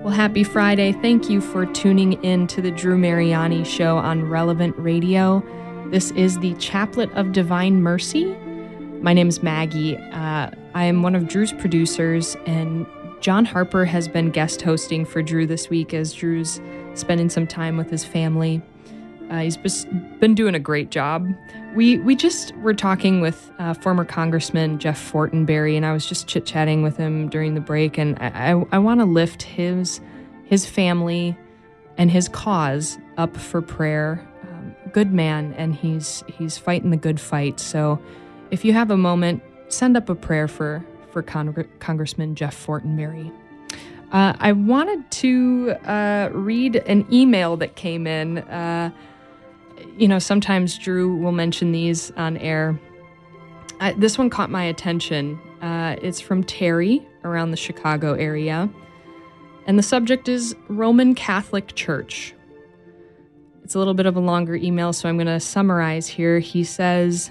Well, happy Friday. Thank you for tuning in to the Drew Mariani Show on Relevant Radio. This is the Chaplet of Divine Mercy. My name is Maggie. I am one of Drew's producers, and John Harper has been guest hosting for Drew this week as Drew's spending some time with his family. He's just been doing a great job. We just were talking with former Congressman Jeff Fortenberry, and I was just chit-chatting with him during the break, and I want to lift his family and his cause up for prayer. Good man, and he's fighting the good fight. So if you have a moment, send up a prayer for Congressman Jeff Fortenberry. I wanted to read an email that came in. Sometimes Drew will mention these on air. This one caught my attention. It's from Terry around the Chicago area. And the subject is Roman Catholic Church. It's a little bit of a longer email, so I'm going to summarize here. He says,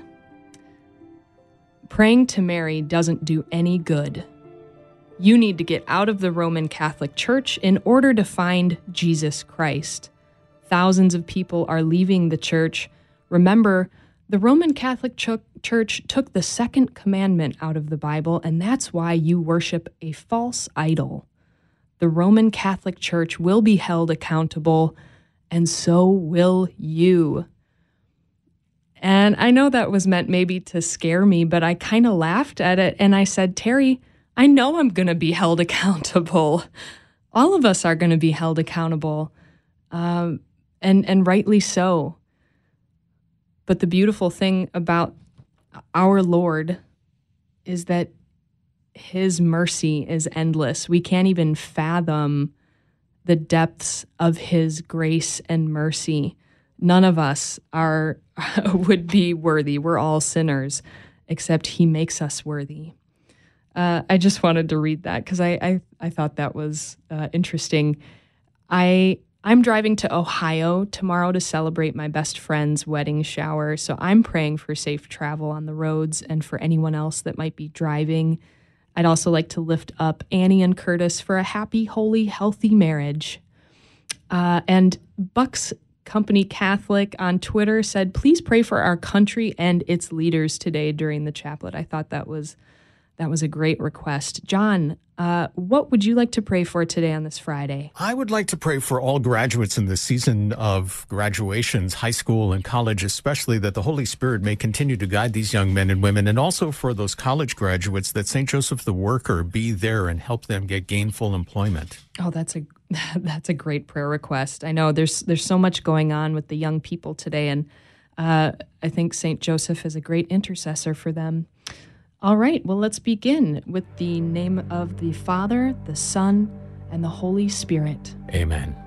praying to Mary doesn't do any good. You need to get out of the Roman Catholic Church in order to find Jesus Christ. Thousands of people are leaving the church. Remember, the Roman Catholic Church took the second commandment out of the Bible, and that's why you worship a false idol. The Roman Catholic Church will be held accountable, and so will you. And I know that was meant maybe to scare me, but I kind of laughed at it, and I said, Terry, I know I'm going to be held accountable. All of us are going to be held accountable. And rightly so. But the beautiful thing about our Lord is that his mercy is endless. We can't even fathom the depths of his grace and mercy. None of us would be worthy. We're all sinners, except he makes us worthy. I just wanted to read that because I thought that was interesting. I'm driving to Ohio tomorrow to celebrate my best friend's wedding shower, so I'm praying for safe travel on the roads and for anyone else that might be driving. I'd also like to lift up Annie and Curtis for a happy, holy, healthy marriage. And Bucks Company Catholic on Twitter said, please pray for our country and its leaders today during the chaplet. I thought that was a great request. John, what would you like to pray for today on this Friday? I would like to pray for all graduates in the season of graduations, high school and college, especially that the Holy Spirit may continue to guide these young men and women, and also for those college graduates that St. Joseph the Worker be there and help them get gainful employment. Oh, that's a great prayer request. I know there's so much going on with the young people today, and I think St. Joseph is a great intercessor for them. All right, well, let's begin with the name of the Father, the Son, and the Holy Spirit. Amen.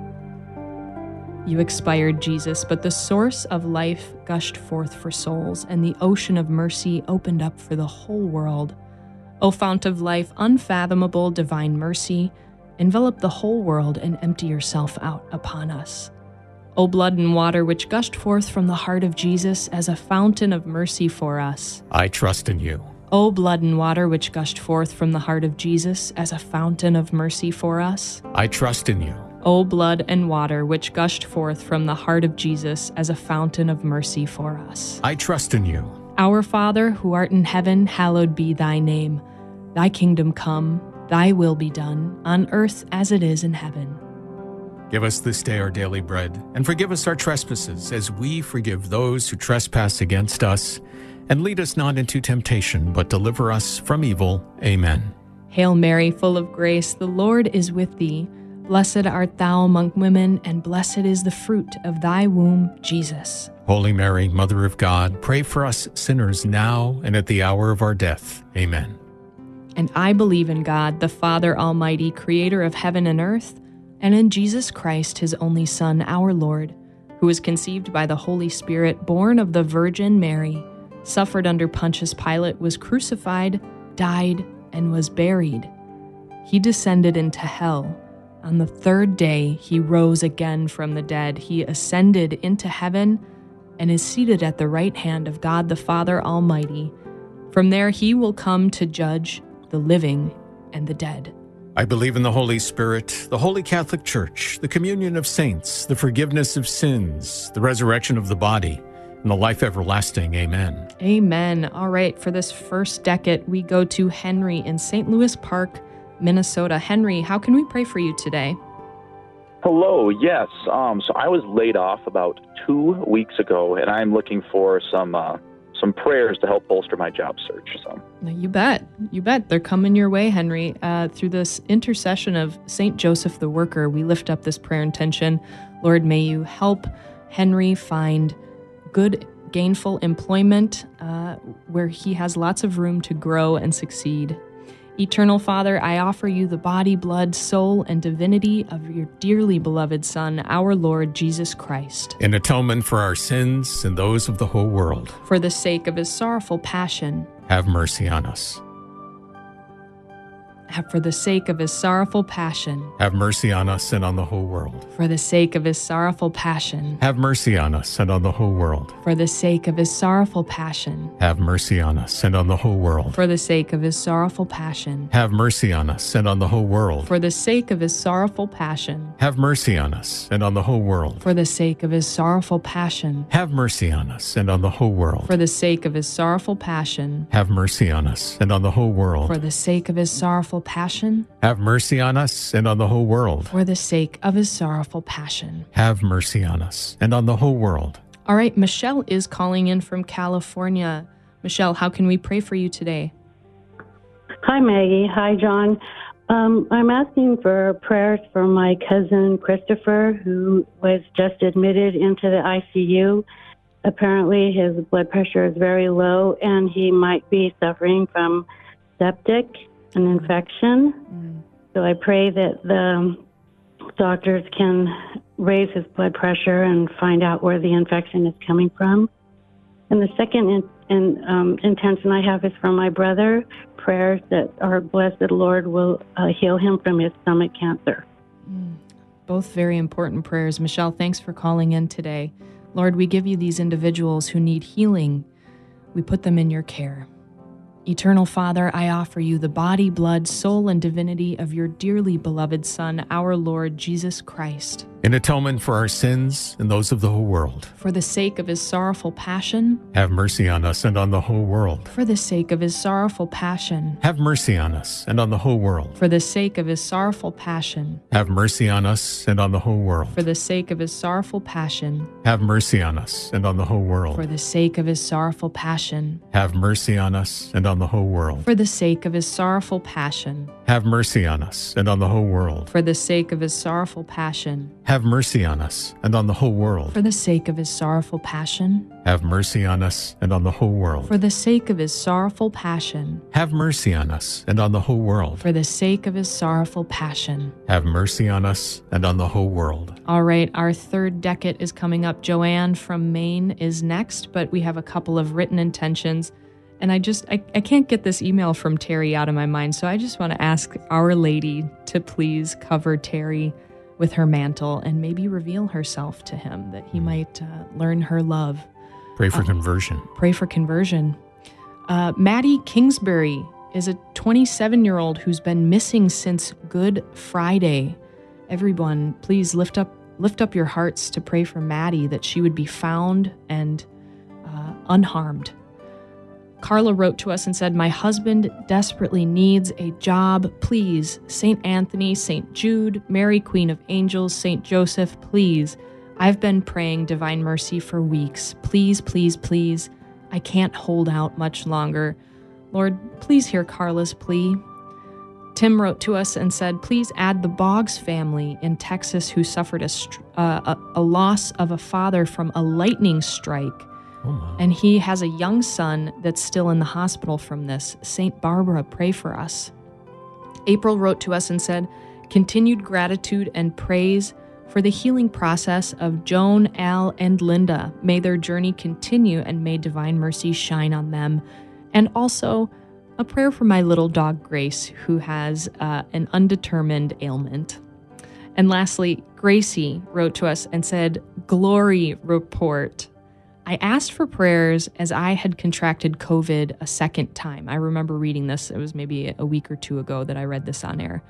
You expired, Jesus, but the source of life gushed forth for souls, and the ocean of mercy opened up for the whole world. O fount of life, unfathomable divine mercy, envelop the whole world and empty yourself out upon us. O blood and water which gushed forth from the heart of Jesus as a fountain of mercy for us. I trust in you. O blood and water which gushed forth from the heart of Jesus as a fountain of mercy for us. I trust in you. O blood and water which gushed forth from the heart of Jesus as a fountain of mercy for us. I trust in you. Our Father, who art in heaven, hallowed be thy name. Thy kingdom come, thy will be done, on earth as it is in heaven. Give us this day our daily bread, and forgive us our trespasses, as we forgive those who trespass against us. And lead us not into temptation, but deliver us from evil. Amen. Hail Mary, full of grace, the Lord is with thee. Blessed art thou among women, and blessed is the fruit of thy womb, Jesus. Holy Mary, Mother of God, pray for us sinners now and at the hour of our death. Amen. And I believe in God, the Father Almighty, creator of heaven and earth, and in Jesus Christ, his only Son, our Lord, who was conceived by the Holy Spirit, born of the Virgin Mary, suffered under Pontius Pilate, was crucified, died, and was buried. He descended into hell. On the third day, he rose again from the dead. He ascended into heaven and is seated at the right hand of God the Father Almighty. From there he will come to judge the living and the dead. I believe in the Holy Spirit, the Holy Catholic Church, the communion of saints, the forgiveness of sins, the resurrection of the body, and the life everlasting. Amen. Amen. All right, for this first decade, we go to Henry in St. Louis Park, Minnesota. Henry, how can we pray for you today? Hello, yes. So I was laid off about 2 weeks ago, and I'm looking for some prayers to help bolster my job search. So You bet. They're coming your way, Henry. Through this intercession of St. Joseph the Worker, we lift up this prayer intention. Lord, may you help Henry find good, gainful employment where he has lots of room to grow and succeed. Eternal Father, I offer you the body, blood, soul, and divinity of your dearly beloved Son, our Lord Jesus Christ. In atonement for our sins and those of the whole world. For the sake of his sorrowful passion. Have mercy on us. For the sake of his sorrowful passion. Have mercy on us and on the whole world. For the sake of his sorrowful passion. Have mercy on us and on the whole world. For the sake of his sorrowful passion. Have mercy on us and on the whole world. For the sake of his sorrowful passion. Have mercy on us and on the whole world. For the sake of his sorrowful passion. Have mercy on us and on the whole world. For the sake of his sorrowful passion. Have mercy on us and on the whole world. For the sake of his sorrowful passion. Have mercy on us and on the whole world. For the sake of his sorrowful passion. Have mercy on us and on the whole world. For the sake of his sorrowful passion. Have mercy on us and on the whole world. All right, Michelle is calling in from California. Michelle, how can we pray for you today? Hi, Maggie. Hi, John. I'm asking for prayers for my cousin Christopher, who was just admitted into the ICU. Apparently, his blood pressure is very low, and he might be suffering from septic, an infection. So I pray that the doctors can raise his blood pressure and find out where the infection is coming from. And the second intention I have is for my brother, prayers that our blessed Lord will heal him from his stomach cancer. Both very important prayers. Michelle, thanks for calling in today. Lord, we give you these individuals who need healing. We put them in your care. Eternal Father, I offer you the body, blood, soul, and divinity of your dearly beloved Son, our Lord Jesus Christ. In atonement for our sins and those of the whole world. For the sake of his sorrowful passion. Have mercy on us and on the whole world. For the sake of his sorrowful passion. Have mercy on us and on the whole world. For the sake of his sorrowful passion. Have mercy on us and on the whole world. For the sake of his sorrowful passion. Have mercy on us and on the whole world. For the sake of his sorrowful passion. Have mercy on us and on the whole world. For the sake of his sorrowful passion. Have mercy on us and on the whole world. For the sake of his sorrowful passion. Have mercy on us and on the whole world. For the sake of his sorrowful passion. Have mercy on us and on the whole world. For the sake of his sorrowful passion. Have mercy on us and on the whole world. For the sake of his sorrowful passion. Have mercy on us and on the whole world. All right, our third decade is coming up. Joanne from Maine is next, but we have a couple of written intentions. And I can't get this email from Terry out of my mind, so I just want to ask Our Lady to please cover Terry with her mantle and maybe reveal herself to him, that he might learn her love. Pray for conversion. Pray for conversion. Maddie Kingsbury is a 27-year-old who's been missing since Good Friday. Everyone, please lift up your hearts to pray for Maddie, that she would be found and unharmed. Carla wrote to us and said, my husband desperately needs a job. Please, St. Anthony, St. Jude, Mary, Queen of Angels, St. Joseph, please. I've been praying Divine Mercy for weeks. Please, please, please. I can't hold out much longer. Lord, please hear Carla's plea. Tim wrote to us and said, please add the Boggs family in Texas who suffered a loss of a father from a lightning strike. And he has a young son that's still in the hospital from this. St. Barbara, pray for us. April wrote to us and said, continued gratitude and praise for the healing process of Joan, Al, and Linda. May their journey continue and may divine mercy shine on them. And also a prayer for my little dog, Grace, who has an undetermined ailment. And lastly, Gracie wrote to us and said, glory report. I asked for prayers as I had contracted COVID a second time. I remember reading this. It was maybe a week or two ago that I read this on air.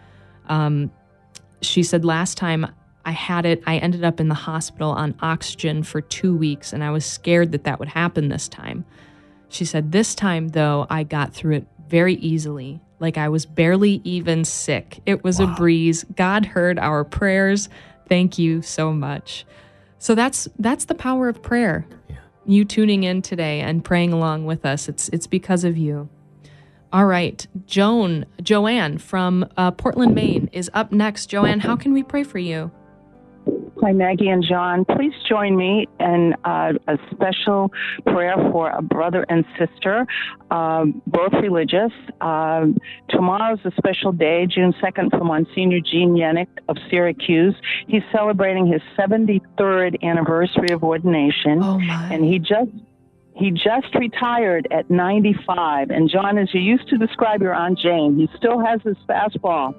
She said, last time I had it, I ended up in the hospital on oxygen for 2 weeks, and I was scared that would happen this time. She said, this time, though, I got through it very easily, like I was barely even sick. It was a breeze. God heard our prayers. Thank you so much. So that's the power of prayer. Yeah. You tuning in today and praying along with us. It's because of you. All right. Joanne from Portland, Maine is up next. Joanne, how can we pray for you? Hi, Maggie and John. Please join me in a special prayer for a brother and sister, both religious. Tomorrow's a special day, June 2nd, for Monsignor Gene Yannick of Syracuse. He's celebrating his 73rd anniversary of ordination. Oh, my. And he just retired at 95. And John, as you used to describe your Aunt Jane, he still has his fastball.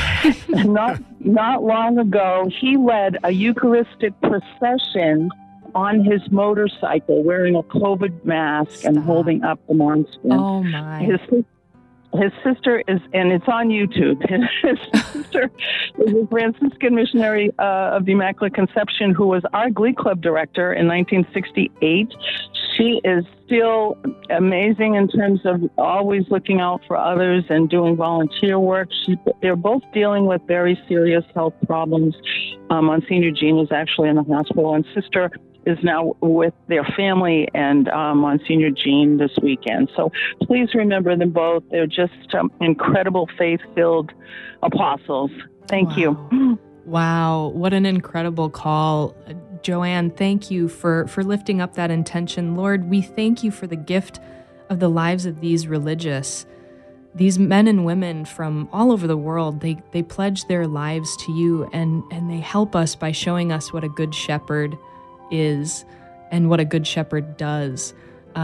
Not long ago, he led a Eucharistic procession on his motorcycle, wearing a COVID mask and holding up the monster. Oh, my. His sister is, and it's on YouTube, his sister is a Franciscan missionary of the Immaculate Conception who was our Glee Club director in 1968. She is still amazing in terms of always looking out for others and doing volunteer work. They're both dealing with very serious health problems. Monsignor Gene is actually in the hospital, and sister is now with their family and Monsignor Gene this weekend. So please remember them both. They're just incredible faith-filled apostles. Thank you. Wow, what an incredible call. Joanne, thank you for lifting up that intention. Lord, we thank you for the gift of the lives of these religious. These men and women from all over the world, they pledge their lives to you, and they help us by showing us what a good shepherd is and what a good shepherd does.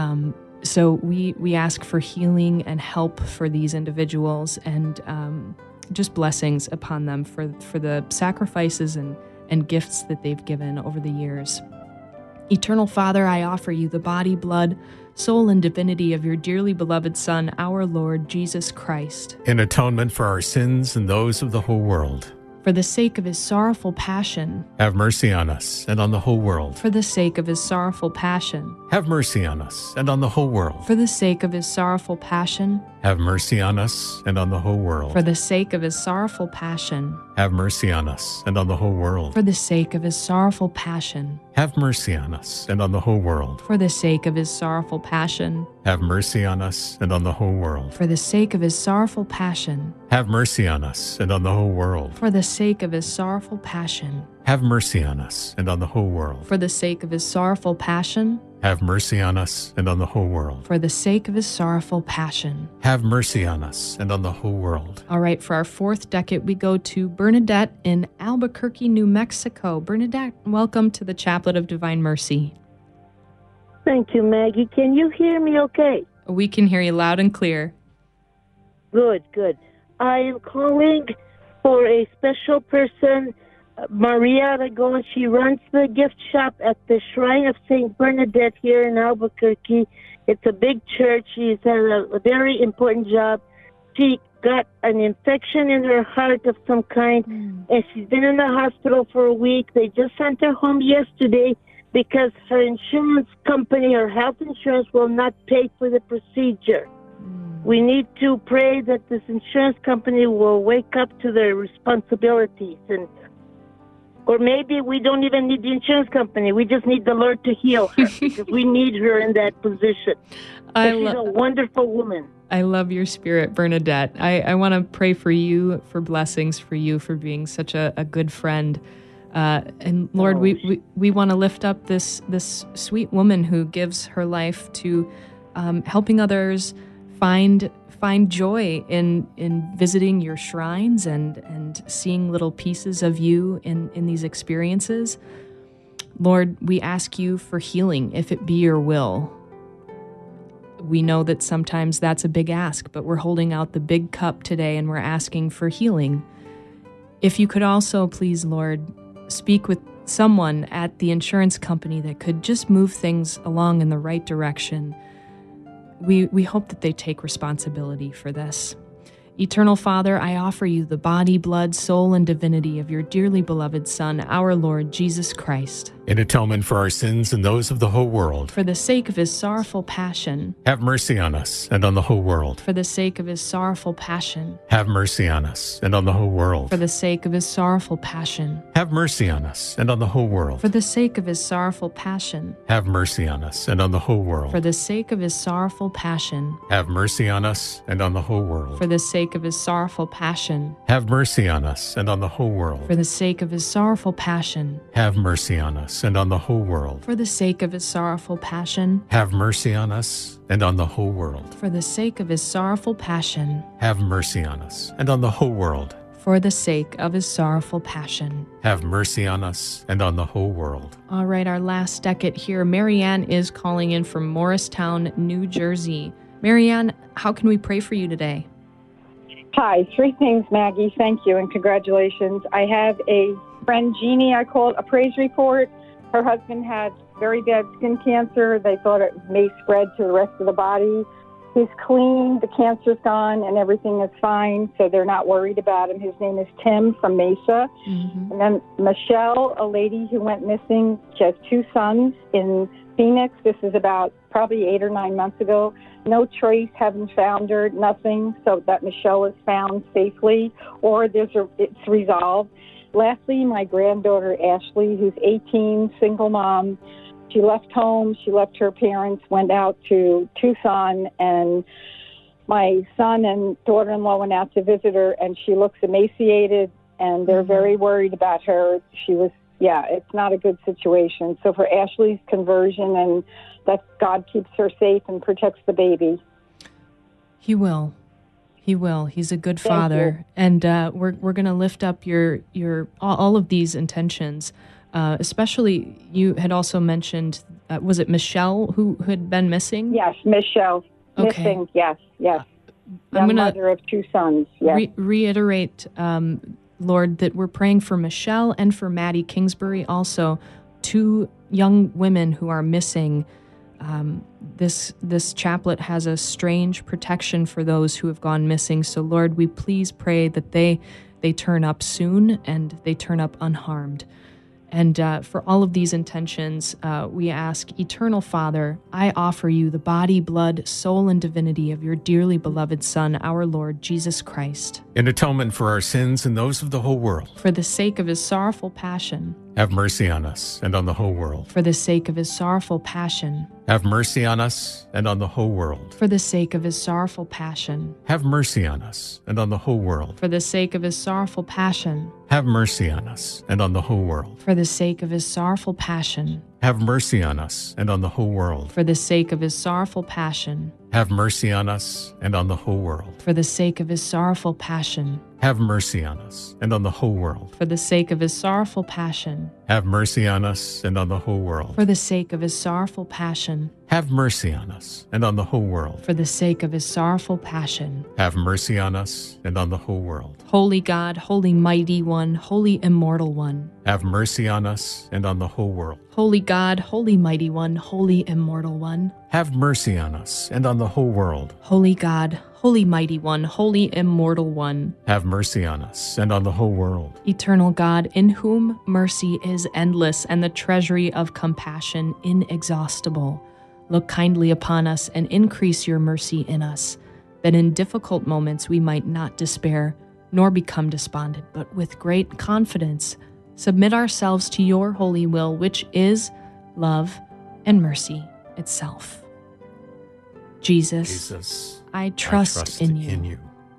So we ask for healing and help for these individuals, and just blessings upon them for the sacrifices and gifts that they've given over the years. Eternal Father, I offer you the body, blood, soul, and divinity of your dearly beloved Son, our Lord Jesus Christ, in atonement for our sins and those of the whole world. For the sake of his sorrowful passion, have mercy on us and on the whole world. For the sake of his sorrowful passion, have mercy on us and on the whole world. For the sake of his sorrowful passion, have mercy on us and on the whole world. For the sake of his sorrowful passion, have mercy on us and on the whole world. For the sake of his sorrowful passion, have mercy on us and on the whole world. For the sake of his sorrowful passion, have mercy on us and on the whole world. For the sake of his sorrowful passion, have mercy on us and on the whole world. For the sake of his sorrowful passion, have mercy on us and on the whole world. For the sake of his sorrowful passion, have mercy on us and on the whole world. For the sake of his sorrowful passion, have mercy on us and on the whole world. All right, for our fourth decade, we go to Bernadette in Albuquerque, New Mexico. Bernadette, welcome to the Chaplet of Divine Mercy. Thank you, Maggie. Can you hear me okay? We can hear you loud and clear. Good. I am calling for a special person, Maria Aragon. She runs the gift shop at the Shrine of St. Bernadette here in Albuquerque. It's a big church. She's had a very important job. She got an infection in her heart of some kind, and she's been in the hospital for a week. They just sent her home yesterday because her insurance company, her health insurance, will not pay for the procedure. We need to pray that this insurance company will wake up to their responsibilities, or maybe we don't even need the insurance company. We just need the Lord to heal her because we need her in that position. She's a wonderful woman. I love your spirit, Bernadette. I want to pray for you, for blessings for you, for being such a good friend. And Lord, we want to lift up this sweet woman who gives her life to helping others find joy in visiting your shrines and seeing little pieces of you in these experiences. Lord, we ask you for healing, if it be your will. We know that sometimes that's a big ask, but we're holding out the big cup today and we're asking for healing. If you could also, please, Lord, speak with someone at the insurance company that could just move things along in the right direction. We hope that they take responsibility for this. Eternal Father, I offer you the body, blood, soul, and divinity of your dearly beloved Son, our Lord Jesus Christ. In atonement for our sins and those of the whole world. For the sake of his sorrowful passion. Have mercy on us and on the whole world. For the sake of his sorrowful passion. Have mercy on us and on the whole world. For the sake of his sorrowful passion. Have mercy on us and on the whole world. For the sake of his sorrowful passion. Have mercy on us and on the whole world. For the sake of his sorrowful passion. Have mercy on us and on the whole world. For the sake of his sorrowful passion. Have mercy on us and on the whole world. For the sake of his sorrowful passion. Have mercy on us and on the whole world. For the sake of his sorrowful passion. Have mercy on us and on the whole world. For the sake of his sorrowful passion. Have mercy on us and on the whole world. For the sake of his sorrowful passion. Have mercy on us and on the whole world. All right, our last decade here. Marianne is calling in from Morristown, New Jersey. Marianne, how can we pray for you today? Hi, 3 things, Maggie. Thank you and congratulations. I have a friend, Jeannie, I called a praise report. Her husband had very bad skin cancer. They thought it may spread to the rest of the body. He's clean, the cancer's gone, and everything is fine, so they're not worried about him. His name is Tim from Mesa. Mm-hmm. And then Michelle, a lady who went missing. She has 2 sons in Phoenix. This is about probably 8 or 9 months ago. No trace, haven't found her, nothing, so that Michelle is found safely, or it's resolved. Lastly, my granddaughter, Ashley, who's 18, single mom. She left home, she left her parents, went out to Tucson, and my son and daughter-in-law went out to visit her, and she looks emaciated, and they're very worried about her. It's not a good situation. So for Ashley's conversion, and that God keeps her safe and protects the baby. He will. He will. He's a good Thank father. you. And we're going to lift up your all of these intentions. Especially, you had also mentioned, was it Michelle who had been missing? Yes, Michelle. Okay. Missing, yes. I'm Young going mother of 2 sons, yes. reiterate, Lord, that we're praying for Michelle and for Maddie Kingsbury, also 2 young women who are missing. This chaplet has a strange protection for those who have gone missing. So, Lord, we please pray that they turn up soon and they turn up unharmed. And for all of these intentions, we ask, Eternal Father, I offer you the body, blood, soul, and divinity of your dearly beloved Son, our Lord Jesus Christ. In atonement for our sins and those of the whole world. For the sake of his sorrowful passion. Have mercy on us and on the whole world. For the sake of his sorrowful passion. Have mercy on us and on the whole world. For the sake of his sorrowful passion. Have mercy on us and on the whole world. For the sake of his sorrowful passion. Have mercy on us and on the whole world. For the sake of his sorrowful passion. Have mercy on us and on the whole world. For the sake of his sorrowful passion. Have mercy on us and on the whole world. For the sake of his sorrowful passion. Have mercy on us and on the whole world. For the sake of his sorrowful passion. Have mercy on us and on the whole world. For the sake of his sorrowful passion. Have mercy on us and on the whole world. For the sake of his sorrowful passion. Have mercy on us and on the whole world. Holy God, holy mighty one, holy immortal one. Have mercy on us and on the whole world. Holy God, holy mighty one, holy immortal one. Have mercy on us and on the whole world. Holy God, holy mighty one, holy immortal one. Have mercy on us and on the whole world. Eternal God, in whom mercy is endless and the treasury of compassion inexhaustible. Look kindly upon us and increase your mercy in us, that in difficult moments we might not despair, nor become despondent, but with great confidence submit ourselves to your holy will, which is love and mercy itself. Jesus, I trust in you.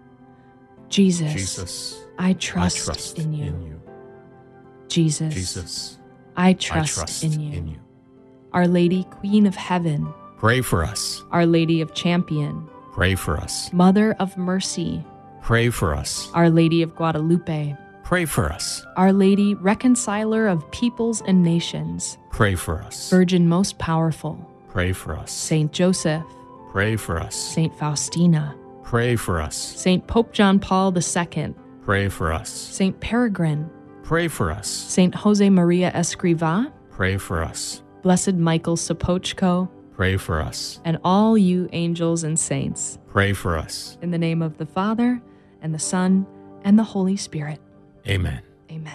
Jesus, I trust in you. Jesus, I trust in you. Our Lady, Queen of Heaven, pray for us. Our Lady of Champion, pray for us. Mother of Mercy, pray for us. Our Lady of Guadalupe, pray for us. Our Lady, Reconciler of Peoples and Nations, pray for us. Virgin Most Powerful, pray for us. Saint Joseph, pray for us. Saint Faustina, pray for us. Saint Pope John Paul II, pray for us. Saint Peregrine, pray for us. Saint Jose Maria Escrivá, pray for us. Blessed Michael Sopochko, pray for us. And all you angels and saints, pray for us. In the name of the Father, and the Son, and the Holy Spirit. Amen. Amen.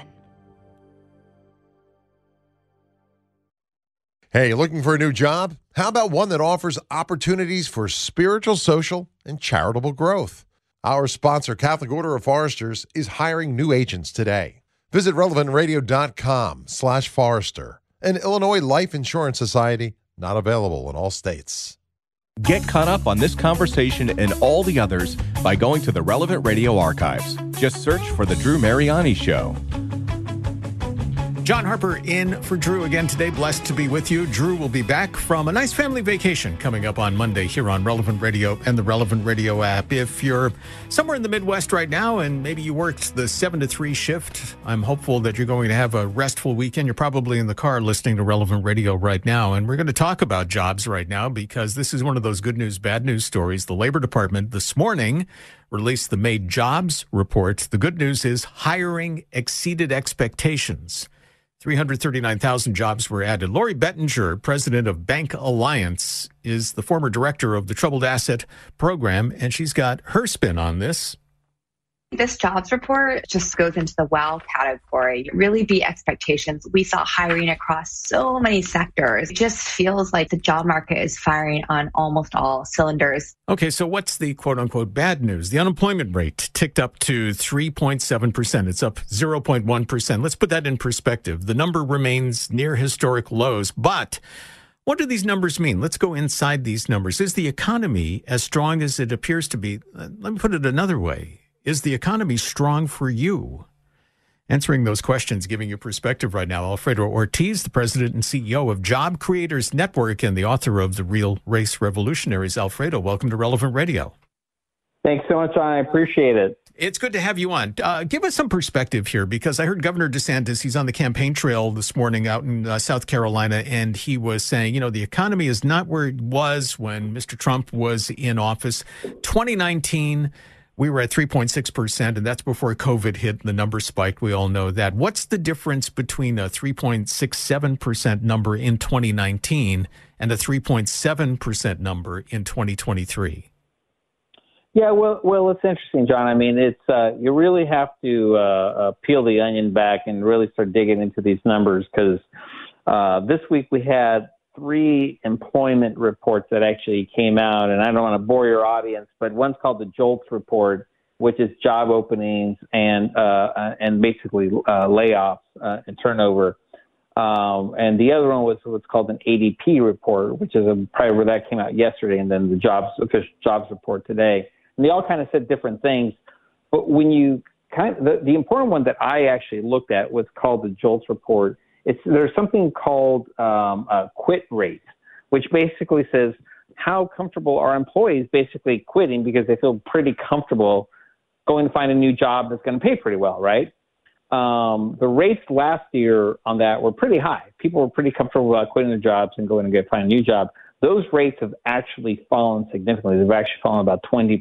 Hey, looking for a new job? How about one that offers opportunities for spiritual, social, and charitable growth? Our sponsor, Catholic Order of Foresters, is hiring new agents today. Visit relevantradio.com/Forester. An Illinois Life Insurance Society, not available in all states. Get caught up on this conversation and all the others by going to the Relevant Radio archives. Just search for The Drew Mariani Show. John Harper in for Drew again today. Blessed to be with you. Drew will be back from a nice family vacation coming up on Monday here on Relevant Radio and the Relevant Radio app. If you're somewhere in the Midwest right now and maybe you worked the 7 to 3 shift, I'm hopeful that you're going to have a restful weekend. You're probably in the car listening to Relevant Radio right now. And we're going to talk about jobs right now because this is one of those good news, bad news stories. The Labor Department this morning released the May jobs report. The good news is hiring exceeded expectations. 339,000 jobs were added. Lori Bettinger, president of Bank Alliance, is the former director of the Troubled Asset Program, and she's got her spin on this. This jobs report just goes into the wow category. It really beat expectations. We saw hiring across so many sectors. It just feels like the job market is firing on almost all cylinders. Okay, so what's the quote-unquote bad news? The unemployment rate ticked up to 3.7%. It's up 0.1%. Let's put that in perspective. The number remains near historic lows, but what do these numbers mean? Let's go inside these numbers. Is the economy as strong as it appears to be? Let me put it another way. Is the economy strong for you? Answering those questions, giving you perspective right now, Alfredo Ortiz, the president and CEO of Job Creators Network and the author of The Real Race Revolutionaries. Alfredo, welcome to Relevant Radio. Thanks so much, John. I appreciate it. It's good to have you on. Give us some perspective here, because I heard Governor DeSantis, he's on the campaign trail this morning out in South Carolina, and he was saying, you know, the economy is not where it was when Mr. Trump was in office. 2019, we were at 3.6%, and that's before COVID hit and the number spiked. We all know that. What's the difference between a 3.67% number in 2019 and a 3.7% number in 2023? Yeah, well, it's interesting, John. I mean, it's you really have to peel the onion back and really start digging into these numbers, because this week we had 3 employment reports that actually came out, and I don't want to bore your audience, but one's called the JOLTS report, which is job openings and basically layoffs and turnover. And the other one was what's called an ADP report, which is probably where that came out yesterday, and then the official jobs report today. And they all kind of said different things. But when you the important one that I actually looked at was called the JOLTS report. There's something called a quit rate, which basically says how comfortable are employees basically quitting because they feel pretty comfortable going to find a new job that's going to pay pretty well, right? The rates last year on that were pretty high. People were pretty comfortable about quitting their jobs and going to find a new job. Those rates have actually fallen significantly. They've actually fallen about 20%.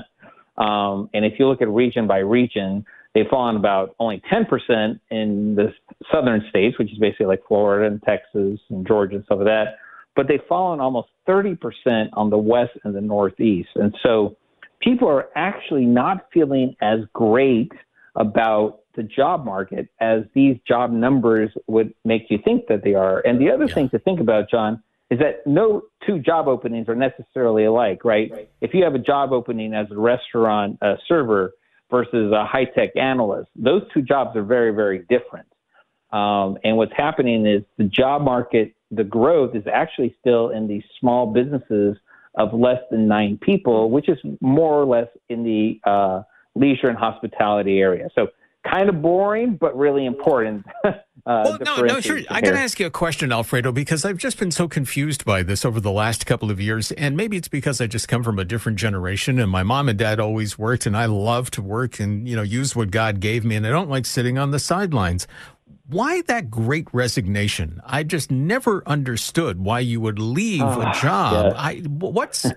And if you look at region by region, they've fallen about only 10% in the southern states, which is basically like Florida and Texas and Georgia and stuff like that. But they've fallen almost 30% on the west and the northeast. And so people are actually not feeling as great about the job market as these job numbers would make you think that they are. And the other thing to think about, John, is that no 2 job openings are necessarily alike, right? If you have a job opening as a restaurant server versus a high-tech analyst, those 2 jobs are very, very different. And what's happening is the job market, the growth is actually still in these small businesses of less than 9 people, which is more or less in the leisure and hospitality area. So kind of boring, but really important. Well, no, sure. I got to ask you a question, Alfredo, because I've just been so confused by this over the last couple of years. And maybe it's because I just come from a different generation, and my mom and dad always worked, and I love to work and, use what God gave me. And I don't like sitting on the sidelines. Why that great resignation? I just never understood why you would leave a job. Yes.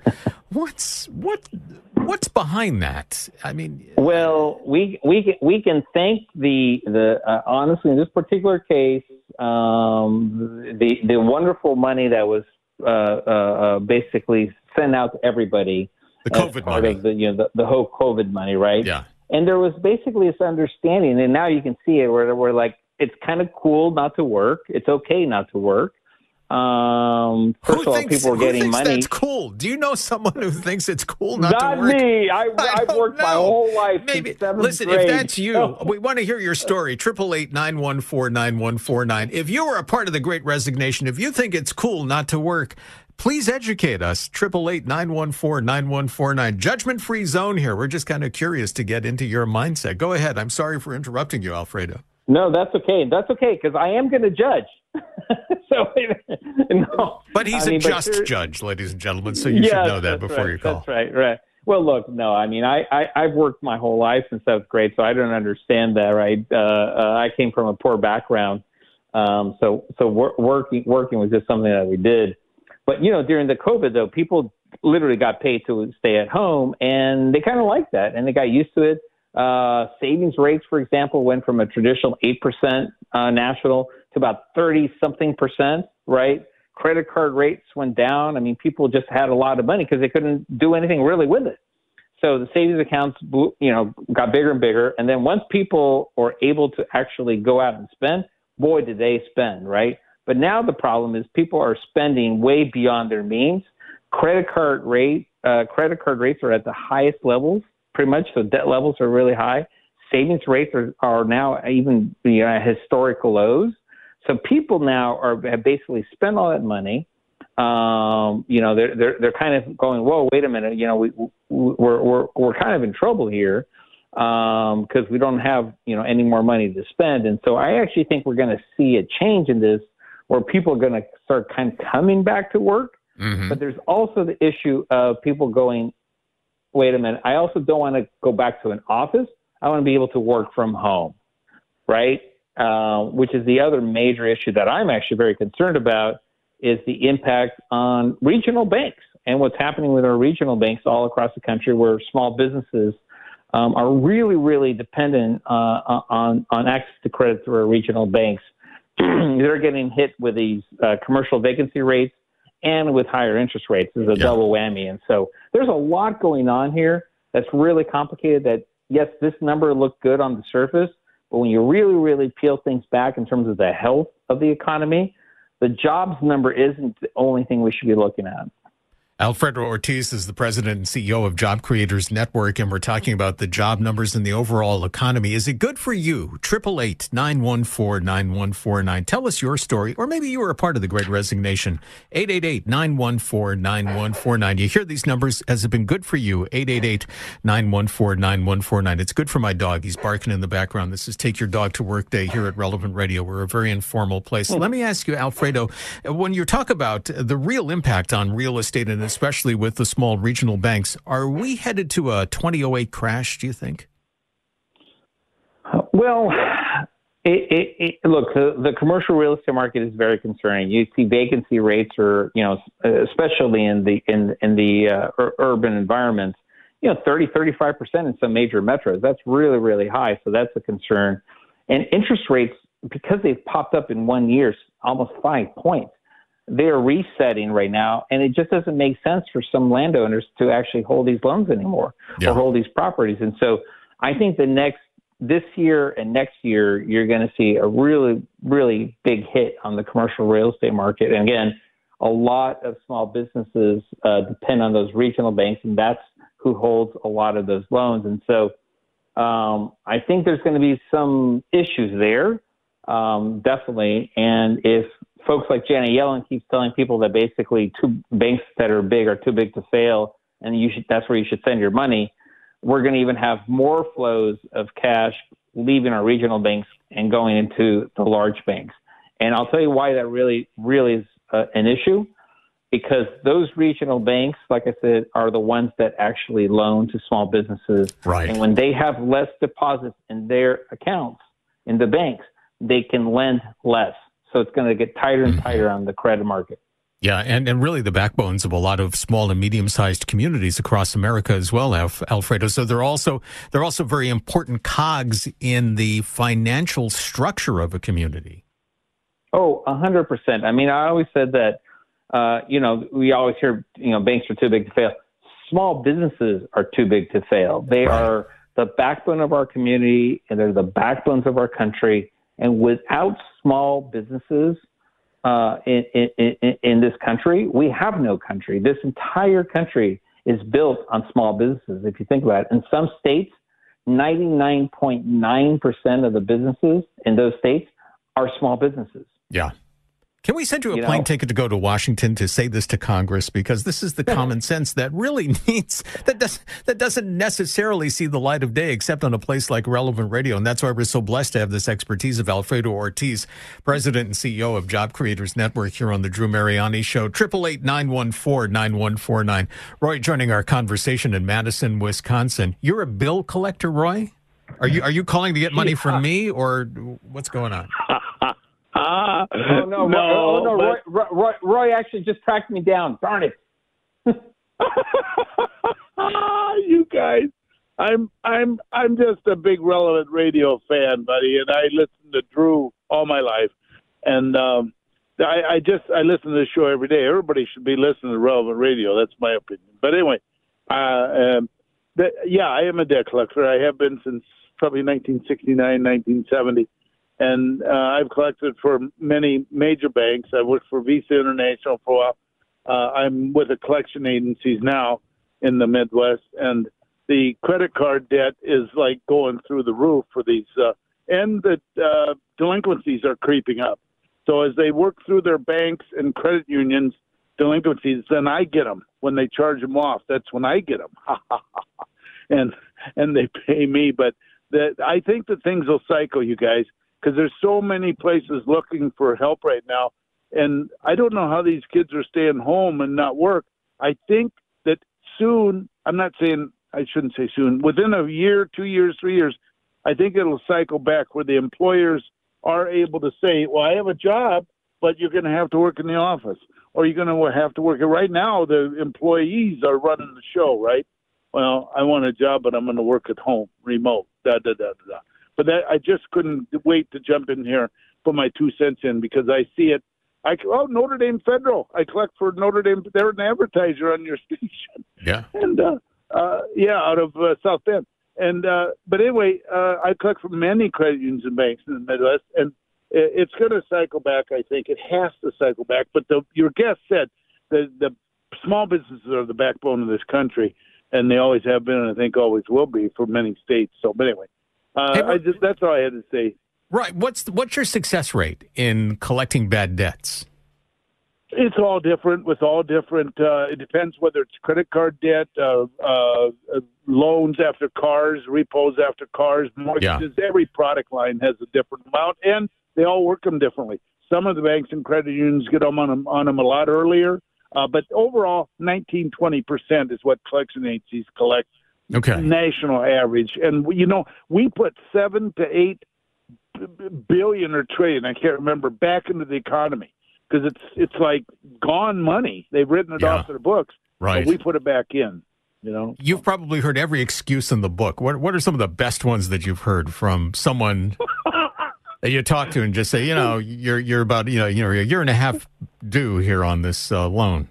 What's behind that? I mean, well, we can thank the honestly in this particular case, the wonderful money that was basically sent out to everybody The COVID part money. of the whole COVID money, right? Yeah. And there was basically this understanding, and now you can see it where we're like, it's kind of cool not to work. It's okay not to work. First of all, people are getting who thinks money. That's cool. Do you know someone who thinks it's cool not to Not work? me. I've worked my whole life. Maybe. Since seventh Listen, grade. if that's you, we want to hear your story. 888-914-9149. If you are a part of the Great Resignation, if you think it's cool not to work, please educate us. 888-914-9149. Judgment-free zone here. We're just kind of curious to get into your mindset. Go ahead. I'm sorry for interrupting you, Alfredo. No, that's okay. That's okay, because I am going to judge. No. But he's a just judge, ladies and gentlemen, so you should know that before you call. That's right. Well, look, no, I mean, I've worked my whole life since seventh grade, so I don't understand that, right? I came from a poor background, so working was just something that we did. But, during the COVID, though, people literally got paid to stay at home, and they kind of liked that, and they got used to it. Savings rates, for example, went from a traditional 8% national to about 30-something%, right? Credit card rates went down. I mean, people just had a lot of money because they couldn't do anything really with it. So the savings accounts, got bigger and bigger. And then once people are able to actually go out and spend, boy, did they spend, right? But now the problem is people are spending way beyond their means. Credit card rates are at the highest levels, pretty much. So debt levels are really high. Savings rates are now even at historical lows. So people now have basically spent all that money. They're kind of going, whoa, wait a minute. We're kind of in trouble here because we don't have any more money to spend. And so I actually think we're going to see a change in this, where people are going to start kind of coming back to work. Mm-hmm. But there's also the issue of people going, wait a minute, I also don't want to go back to an office. I want to be able to work from home, right? Which is the other major issue that I'm actually very concerned about, is the impact on regional banks and what's happening with our regional banks all across the country, where small businesses are really, really dependent on access to credit through our regional banks. They're getting hit with these commercial vacancy rates and with higher interest rates. There's a double whammy. And so there's a lot going on here that's really complicated. That, yes, this number looked good on the surface, but when you really, really peel things back in terms of the health of the economy, the jobs number isn't the only thing we should be looking at. Alfredo Ortiz is the president and CEO of Job Creators Network, and we're talking about the job numbers in the overall economy. Is it good for you? 888-914-9149. Tell us your story, or maybe you were a part of the Great Resignation. 888-914-9149. You hear these numbers. Has it been good for you? 888-914-9149. It's good for my dog. He's barking in the background. This is Take Your Dog to Work Day here at Relevant Radio. We're a very informal place. Let me ask you, Alfredo, when you talk about the real impact on real estate, and especially with the small regional banks, are we headed to a 2008 crash, do you think? Well, look, the commercial real estate market is very concerning. You see vacancy rates are, especially in the urban environments, 30-35% in some major metros. That's really, really high. So that's a concern. And interest rates, because they've popped up in 1 year, almost 5 points. They're resetting right now, and it just doesn't make sense for some landowners to actually hold these loans anymore or hold these properties. And so I think this year and next year, you're going to see a really, really big hit on the commercial real estate market. And again, a lot of small businesses depend on those regional banks, and that's who holds a lot of those loans. And so I think there's going to be some issues there, definitely. And if folks like Janet Yellen keeps telling people that basically two banks that are big are too big to fail, and that's where you should send your money, we're going to even have more flows of cash leaving our regional banks and going into the large banks. And I'll tell you why that really, really is an issue, because those regional banks, like I said, are the ones that actually loan to small businesses. Right. And when they have less deposits in their accounts in the banks, they can lend less. So it's going to get tighter and tighter on the credit market. Yeah, and really the backbones of a lot of small and medium-sized communities across America as well, Alfredo. So they're also very important cogs in the financial structure of a community. Oh, 100%. I mean, I always said that, we always hear, banks are too big to fail. small businesses are too big to fail. They are the backbone of our community, and they're the backbones of our country. And without small businesses in this country, we have no country. This entire country is built on small businesses, if you think about it. In some states, 99.9% of the businesses in those states are small businesses. Yeah. Can we send you a plane ticket to go to Washington to say this to Congress? Because this is the common sense that really needs, that doesn't necessarily see the light of day except on a place like Relevant Radio. And that's why we're so blessed to have this expertise of Alfredo Ortiz, President and CEO of Job Creators Network, here on the Drew Mariani Show. 888-914-9149. Roy joining our conversation in Madison, Wisconsin. You're a bill collector, Roy? Are you calling to get money from me, or what's going on? Roy actually just tracked me down. Darn it. You guys, I'm just a big Relevant Radio fan, buddy, and I listen to Drew all my life, and I listen to the show every day. Everybody should be listening to Relevant Radio. That's my opinion. But anyway, I am a debt collector. I have been since probably 1969, 1970. And I've collected for many major banks. I worked for Visa International for a while. I'm with the collection agencies now in the Midwest. And the credit card debt is like going through the roof for these. And the delinquencies are creeping up. So as they work through their banks and credit unions delinquencies, then I get them. When they charge them off, that's when I get them. and they pay me. But I think that things will cycle, you guys, because there's so many places looking for help right now. And I don't know how these kids are staying home and not work. I think that soon, I shouldn't say soon, within a year, 2 years, 3 years, I think it'll cycle back where the employers are able to say, well, I have a job, but you're going to have to work in the office, or you're going to have to work. Right now, the employees are running the show, right? Well, I want a job, but I'm going to work at home, remote, da-da-da-da-da. But I just couldn't wait to jump in here, put my 2 cents in, because I see it. Notre Dame Federal. I collect for Notre Dame. They're an advertiser on your station. Yeah. And, out of South Bend. And but anyway, I collect from many credit unions and banks in the Midwest, and it's going to cycle back, I think. It has to cycle back. But your guest said the small businesses are the backbone of this country, and they always have been, and I think always will be for many states. So, but anyway. That's all I had to say. Right. What's your success rate in collecting bad debts? It's all different. It depends whether it's credit card debt, loans after cars, repos after cars, mortgages. Yeah. Every product line has a different amount, and they all work them differently. Some of the banks and credit unions get them on them a lot earlier, but overall, 19-20% is what collection agencies collect. Okay. National average. And, we put 7 to 8 billion or trillion, I can't remember, back into the economy because it's like gone money. They've written it off their books. Right. But we put it back in, You've probably heard every excuse in the book. What are some of the best ones that you've heard from someone that you talk to and just say, you're about, you're a year and a half due here on this loan?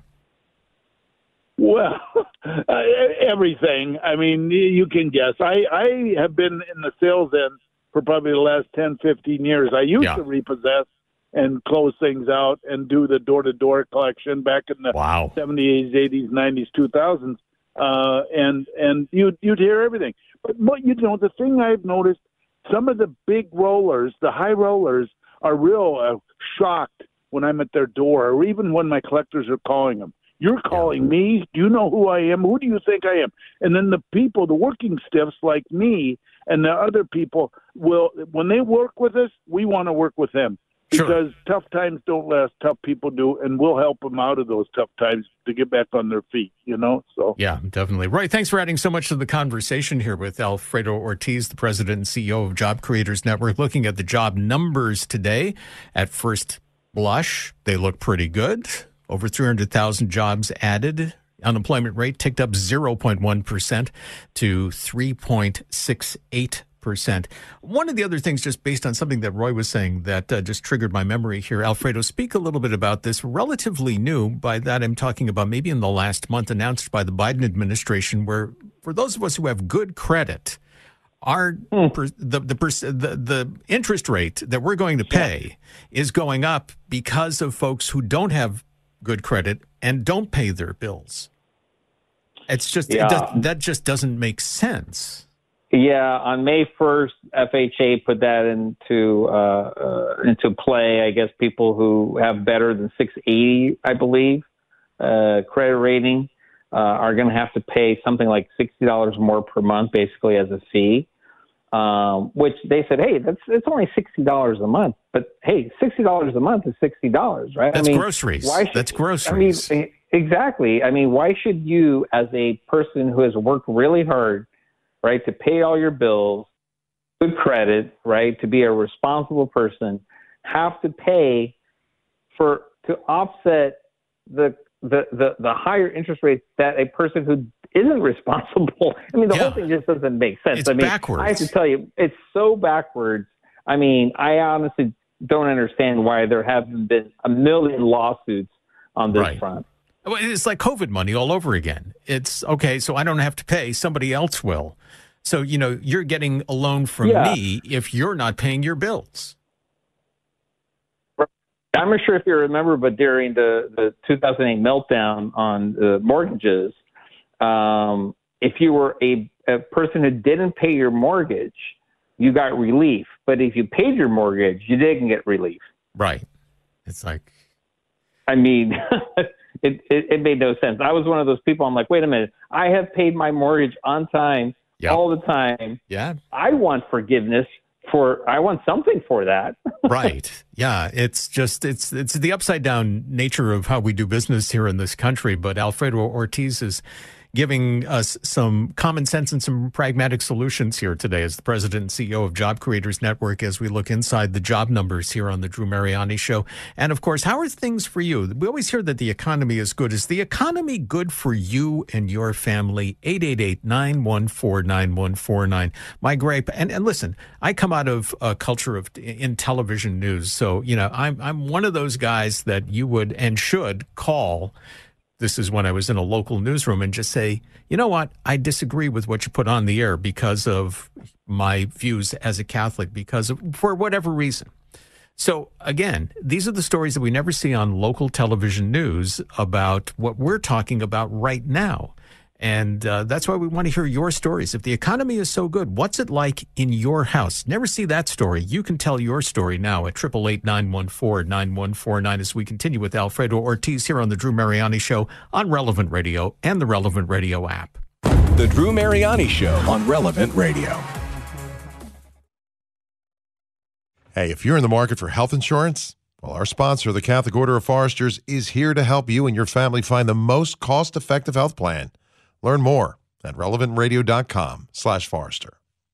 Well, everything. I mean, you can guess. I have been in the sales end for probably the last 10, 15 years. I used to repossess and close things out and do the door-to-door collection back in the 70s, 80s, 90s, 2000s. And you'd hear everything. But, the thing I've noticed, some of the big rollers, the high rollers, are real shocked when I'm at their door, or even when my collectors are calling them. You're calling me? Do you know who I am? Who do you think I am? And then the people, the working stiffs like me and the other people when they work with us, we want to work with them. Because tough times don't last, tough people do, and we'll help them out of those tough times to get back on their feet, So yeah, definitely. Roy, thanks for adding so much to the conversation here with Alfredo Ortiz, the president and CEO of Job Creators Network, looking at the job numbers today. At first blush, they look pretty good. Over 300,000 jobs added. Unemployment rate ticked up 0.1% to 3.68%. 8%. One of the other things, just based on something that Roy was saying that just triggered my memory here, Alfredo, speak a little bit about this. Relatively new, by that I'm talking about maybe in the last month, announced by the Biden administration, where for those of us who have good credit, the interest rate that we're going to pay is going up because of folks who don't have good credit and don't pay their bills. It's just that just doesn't make sense. Yeah, on May 1st, FHA put that into play. I guess people who have better than 680, I believe, credit rating are going to have to pay something like $60 more per month, basically as a fee. Which they said, hey, it's only $60 a month. But hey, $60 a month is $60, right? That's groceries. That's groceries. Exactly. I mean, why should you, as a person who has worked really hard, right, to pay all your bills, good credit, right, to be a responsible person, have to pay to offset the higher interest rates that a person who isn't responsible? I mean, the whole thing just doesn't make sense. It's backwards. I have to tell you, it's so backwards. I mean, I honestly don't understand why there haven't been a million lawsuits on this front. Well, it's like COVID money all over again. It's okay, so I don't have to pay, somebody else will. So, you're getting a loan from me if you're not paying your bills. I'm not sure if you remember, but during the 2008 meltdown on the mortgages, if you were a person who didn't pay your mortgage, you got relief. But if you paid your mortgage, you didn't get relief. Right. It's like... I mean... It made no sense. I was one of those people. I'm like, wait a minute. I have paid my mortgage on time all the time. Yeah. I want forgiveness I want something for that. Right. Yeah. It's the upside down nature of how we do business here in this country. But Alfredo Ortiz is giving us some common sense and some pragmatic solutions here today as the president and CEO of Job Creators Network, as we look inside the job numbers here on the Drew Mariani Show. And of course, how are things for you? We always hear that the economy is good. Is the economy good for you and your family? 888-914-9149. My grape. And listen, I come out of a culture in television news. So, I'm one of those guys that you would and should call. This is when I was in a local newsroom and just say, you know what? I disagree with what you put on the air because of my views as a Catholic, for whatever reason. So again, these are the stories that we never see on local television news about what we're talking about right now. And that's why we want to hear your stories. If the economy is so good, what's it like in your house? Never see that story. You can tell your story now at 888-914-9149 as we continue with Alfredo Ortiz here on the Drew Mariani Show on Relevant Radio and the Relevant Radio app. The Drew Mariani Show on Relevant Radio. Hey, if you're in the market for health insurance, well, our sponsor, the Catholic Order of Foresters, is here to help you and your family find the most cost-effective health plan. Learn more at relevantradio.com/Forester.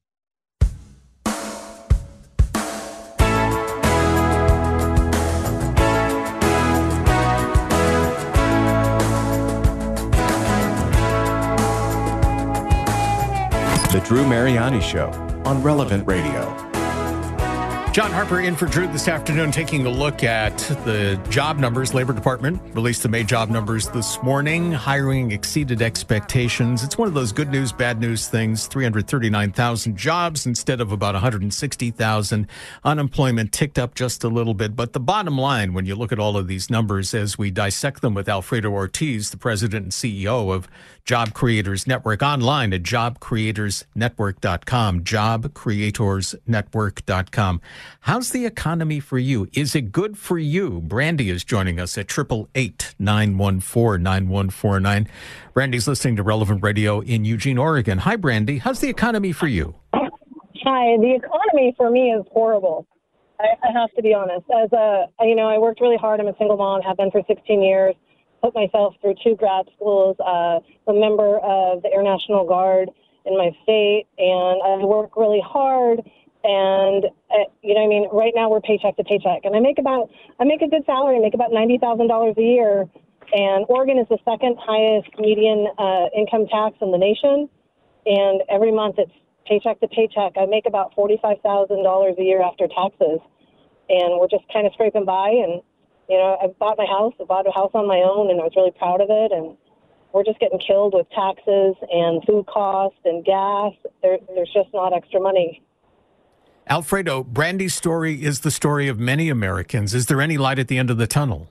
The Drew Mariani Show on Relevant Radio. John Harper in for Drew this afternoon, taking a look at the job numbers. Labor Department released the May job numbers this morning. Hiring exceeded expectations. It's one of those good news, bad news things. 339,000 jobs instead of about 160,000. Unemployment ticked up just a little bit. But the bottom line, when you look at all of these numbers as we dissect them with Alfredo Ortiz, the president and CEO of Job Creators Network, online at jobcreatorsnetwork.com, jobcreatorsnetwork.com. How's the economy for you? Is it good for you? Brandy is joining us at 888-914-9149. Brandy's listening to Relevant Radio in Eugene, Oregon. Hi, Brandy. How's the economy for you? Hi. The economy for me is horrible. I have to be honest. As I worked really hard. I'm a single mom, have been for 16 years. Put myself through 2 grad schools, a member of the Air National Guard in my state, and I work really hard. And right now we're paycheck to paycheck, and I make a good salary. I make about $90,000 a year, and Oregon is the second highest median income tax in the nation. And every month it's paycheck to paycheck. I make about $45,000 a year after taxes, and we're just kind of scraping by. And, you know, I bought my house. I bought a house on my own, and I was really proud of it. And we're just getting killed with taxes and food costs and gas. There's just not extra money. Alfredo, Brandy's story is the story of many Americans. Is there any light at the end of the tunnel?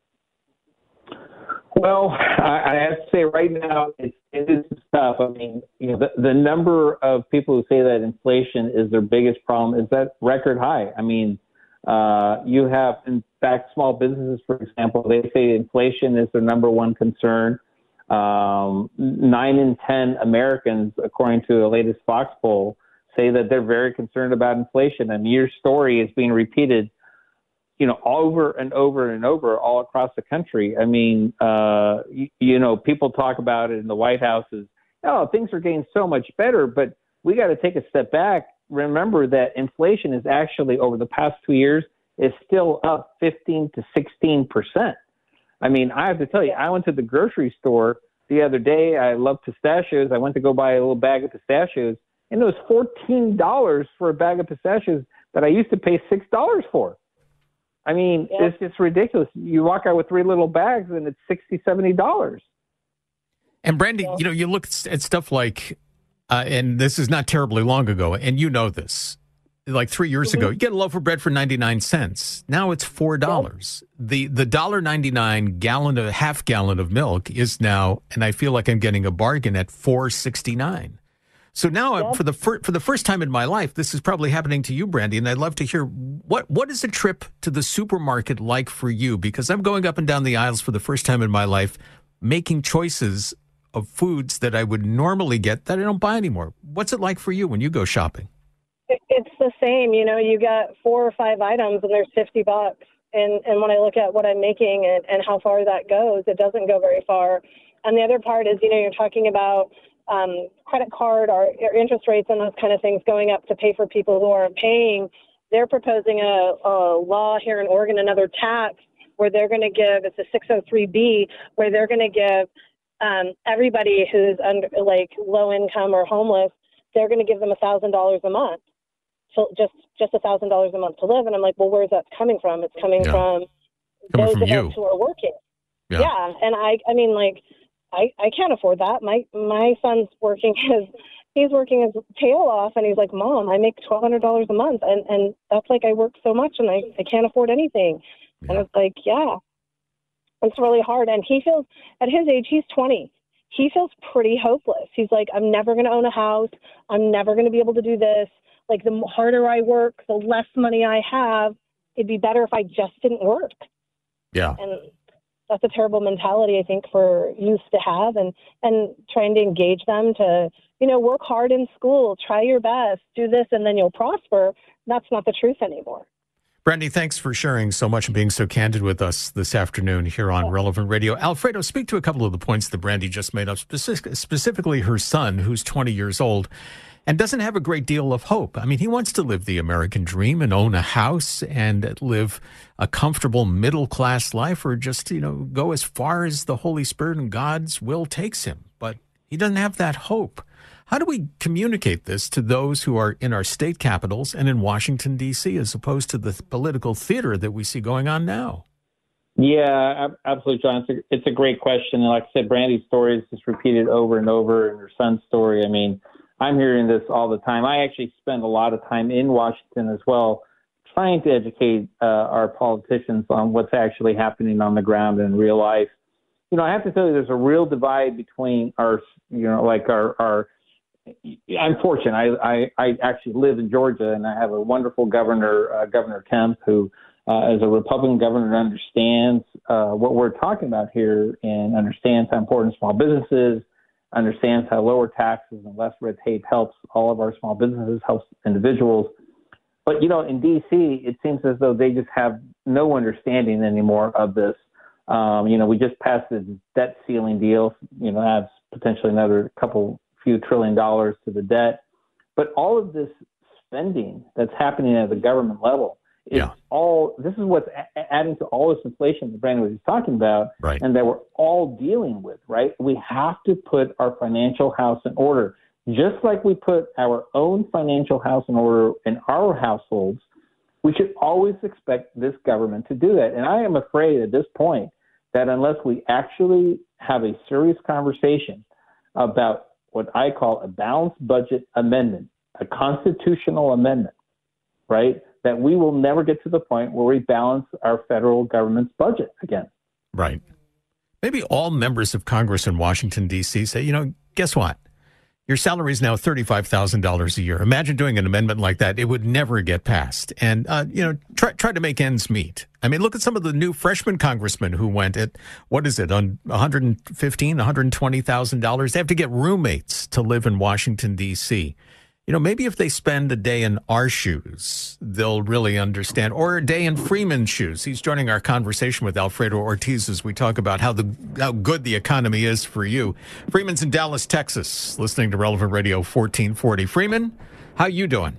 Well, I have to say right now it is tough. I mean, you know, the number of people who say that inflation is their biggest problem is that record high. I mean, you have, in fact, small businesses, for example, they say inflation is their number one concern. 9 in 10 Americans, according to the latest Fox poll, say that they're very concerned about inflation. And your story is being repeated, you know, over and over and over all across the country. I mean, you know, people talk about it in the White House as, oh, things are getting so much better, but we got to take a step back. Remember that inflation is actually, over the past 2 years, is still up 15 to 16%. I mean, I have to tell you, I went to the grocery store the other day. I love pistachios. I went to go buy a little bag of pistachios, and it was $14 for a bag of pistachios that I used to pay $6 for. I mean, It's just ridiculous. You walk out with 3 little bags, and it's $60, $70. And Brandy, you know, you look at stuff like, and this is not terribly long ago, and you know this, like 3 years ago, you get a loaf of bread for 99 cents. Now it's $4. The $1.99 half gallon of milk is now, and I feel like I'm getting a bargain at $4.69. So now, for the first time in my life, this is probably happening to you, Brandy, and I'd love to hear what is a trip to the supermarket like for you? Because I'm going up and down the aisles for the first time in my life, making choices of foods that I would normally get that I don't buy anymore. What's it like for you when you go shopping? It's the same. You know, you got 4 or 5 items, and there's $50. And when I look at what I'm making and how far that goes, it doesn't go very far. And the other part is, you know, you're talking about credit card or interest rates and those kind of things going up to pay for people who aren't paying. They're proposing a law here in Oregon, another tax, where they're going to give, it's a 603B, where they're going to give everybody who's under, like, low income or homeless, they're going to give them $1,000 a month. So just $1,000 a month to live. And I'm like, well, where's that coming from? It's coming from those of us who are working. Yeah. And I mean, like, I can't afford that. My son's working he's working his tail off, and he's like, Mom, I make $1,200 a month. And that's like, I work so much and I can't afford anything. Yeah. And it's like, yeah, it's really hard. And he feels, at his age, he's 20. He feels pretty hopeless. He's like, I'm never going to own a house. I'm never going to be able to do this. Like, the harder I work, the less money I have. It'd be better if I just didn't work. Yeah. And that's a terrible mentality, I think, for youth to have, and trying to engage them to, you know, work hard in school, try your best, do this, and then you'll prosper. That's not the truth anymore. Brandy, thanks for sharing so much and being so candid with us this afternoon here on Relevant Radio. Alfredo, speak to a couple of the points that Brandy just made up, specifically her son, who's 20 years old and doesn't have a great deal of hope. I mean, he wants to live the American dream and own a house and live a comfortable middle-class life, or just, you know, go as far as the Holy Spirit and God's will takes him. But he doesn't have that hope. How do we communicate this to those who are in our state capitals and in Washington, D.C., as opposed to the political theater that we see going on now? Yeah, absolutely, John. It's a great question. And like I said, Brandy's story is just repeated over and over, and her son's story. I mean, I'm hearing this all the time. I actually spend a lot of time in Washington as well, trying to educate our politicians on what's actually happening on the ground in real life. You know, I have to tell you, there's a real divide between our, you know, like our I'm fortunate. I actually live in Georgia, and I have a wonderful governor, Governor Kemp, who as a Republican governor understands what we're talking about here and understands how important small businesses, understands how lower taxes and less red tape helps all of our small businesses, helps individuals. But, you know, in D.C., it seems as though they just have no understanding anymore of this. You know, we just passed this debt ceiling deal, you know, adds potentially another few $1 trillion to the debt. But all of this spending that's happening at the government level is this is what's adding to all this inflation that Brandon was talking about, and that we're all dealing with, right? We have to put our financial house in order. just like we put our own financial house in order in our households, we should always expect this government to do that. And I am afraid at this point that unless we actually have a serious conversation about what I call a balanced budget amendment, a constitutional amendment, right, that we will never get to the point where we balance our federal government's budget again. Right. Maybe all members of Congress in Washington, D.C. say, guess what? Your salary is now $35,000 a year. Imagine doing an amendment like that. It would never get passed. And, try to make ends meet. I mean, look at some of the new freshman congressmen who went at, on $115,000, $120,000. They have to get roommates to live in Washington, D.C. Maybe if they spend a day in our shoes, they'll really understand, or a day in Freeman's shoes. He's joining our conversation with Alfredo Ortiz as we talk about how good the economy is for you. Freeman's in Dallas, Texas, listening to Relevant Radio 1440. Freeman, how you doing?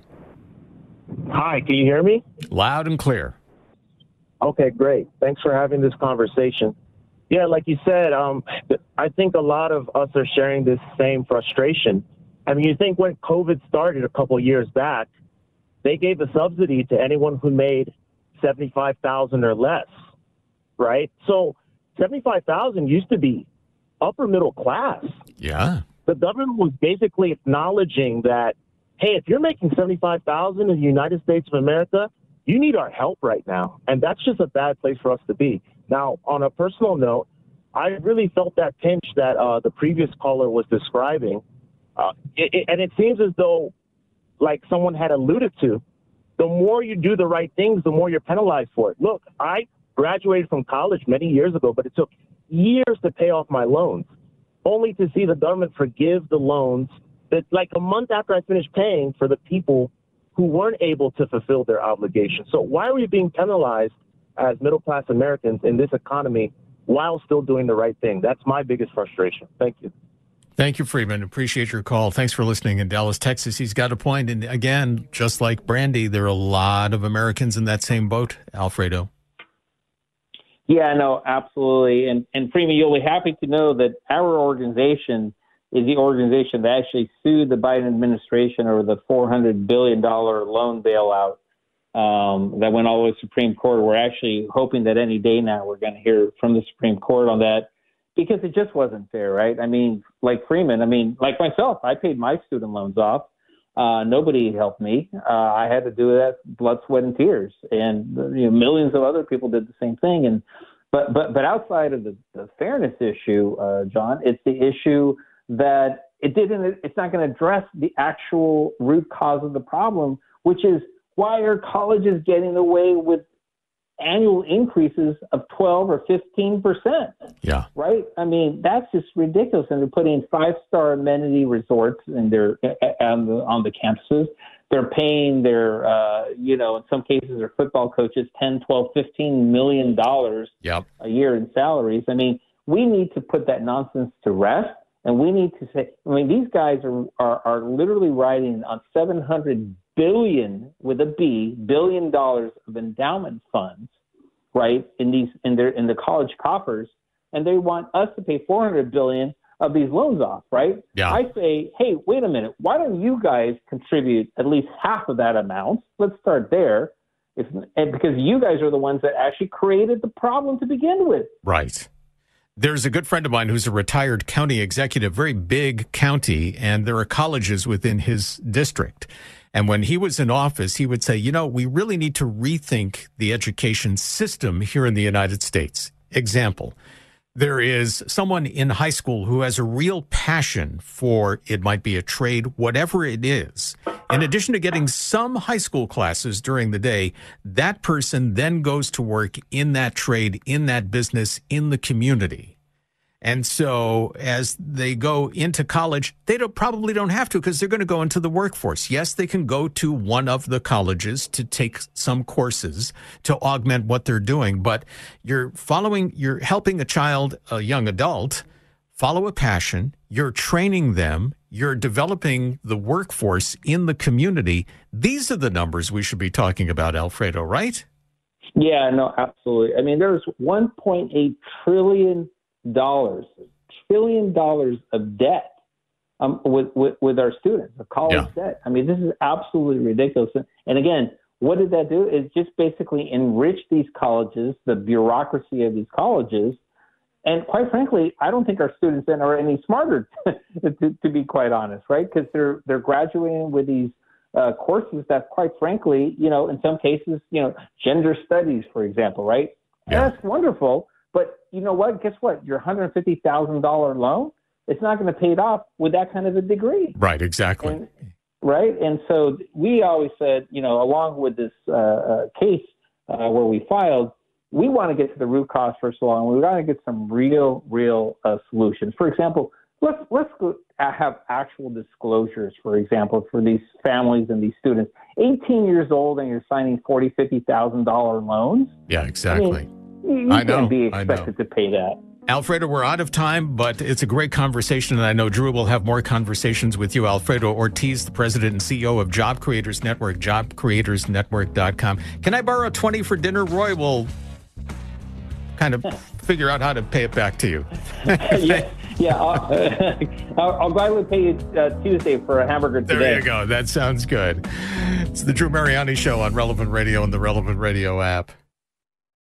Hi, can you hear me? Loud and clear. Okay, great. Thanks for having this conversation. Yeah, like you said, I think a lot of us are sharing this same frustration. I mean, you think when COVID started a couple of years back, they gave a subsidy to anyone who made $75,000 or less, right? So $75,000 used to be upper middle class. Yeah. The government was basically acknowledging that, hey, if you're making $75,000 in the United States of America, you need our help right now. And that's just a bad place for us to be. Now, on a personal note, I really felt that pinch that the previous caller was describing. And it seems as though, like someone had alluded to, the more you do the right things, the more you're penalized for it. Look, I graduated from college many years ago, but it took years to pay off my loans, only to see the government forgive the loans that, like a month after I finished paying, for the people who weren't able to fulfill their obligations. So why are we being penalized as middle-class Americans in this economy while still doing the right thing? That's my biggest frustration. Thank you. Thank you, Freeman. Appreciate your call. Thanks for listening in Dallas, Texas. He's got a point. And again, just like Brandy, there are a lot of Americans in that same boat, Alfredo. Yeah, no, absolutely. And Freeman, you'll be happy to know that our organization is the organization that actually sued the Biden administration over the $400 billion loan bailout that went all the way to the Supreme Court. We're actually hoping that any day now we're going to hear from the Supreme Court on that, because it just wasn't fair, right? I mean, like Freeman, like myself, I paid my student loans off. Nobody helped me. I had to do that blood, sweat, and tears. And millions of other people did the same thing. But outside of the fairness issue, John, it's the issue that it's not going to address the actual root cause of the problem, which is why are colleges getting away with annual increases of 12 or 15%. Yeah. Right? I mean, that's just ridiculous. And they're putting 5-star amenity resorts in on the campuses. They're paying their, in some cases, their football coaches $10, $12, $15 million a year in salaries. I mean, we need to put that nonsense to rest. And we need to say, these guys are literally riding on $700 billion with a B, $1 billion of endowment funds, right, in the college coffers, and they want us to pay $400 billion of these loans off, right? Yeah. I say, hey, wait a minute, why don't you guys contribute at least half of that amount? Let's start there, and because you guys are the ones that actually created the problem to begin with. Right. There's a good friend of mine who's a retired county executive, very big county, and there are colleges within his district. And when he was in office, he would say, we really need to rethink the education system here in the United States. Example, there is someone in high school who has a real passion for, it might be a trade, whatever it is. In addition to getting some high school classes during the day, that person then goes to work in that trade, in that business, in the community. And so as they go into college, they probably don't have to, because they're going to go into the workforce. Yes, they can go to one of the colleges to take some courses to augment what they're doing. But you're helping a child, a young adult, follow a passion. You're training them. You're developing the workforce in the community. These are the numbers we should be talking about, Alfredo, right? Yeah, no, absolutely. I mean, there's $1.8 trillion of debt with our students, the college debt. I mean, this is absolutely ridiculous. And again, what did that do? It just basically enriched these colleges, the bureaucracy of these colleges. And quite frankly, I don't think our students then are any smarter, to be quite honest, right? Because they're graduating with these courses that, quite frankly, in some cases, gender studies, for example, right? Yeah. That's wonderful. But you know what? Guess what? Your $150,000 loan, it's not going to pay it off with that kind of a degree. Right, exactly. Right. And so we always said, along with this case where we filed, we want to get to the root cause first of all, and we want to get some real solutions. For example, let's go have actual disclosures, for example, for these families and these students. 18 years old and you're signing $40,000, $50,000 loans. Yeah, exactly. I mean, you can't be expected to pay that. Alfredo, we're out of time, but it's a great conversation, and I know Drew will have more conversations with you. Alfredo Ortiz, the president and CEO of Job Creators Network, jobcreatorsnetwork.com. Can I borrow 20 for dinner? Roy will kind of figure out how to pay it back to you. I'll gladly pay you Tuesday for a hamburger today. There you go. That sounds good. It's the Drew Mariani Show on Relevant Radio and the Relevant Radio app.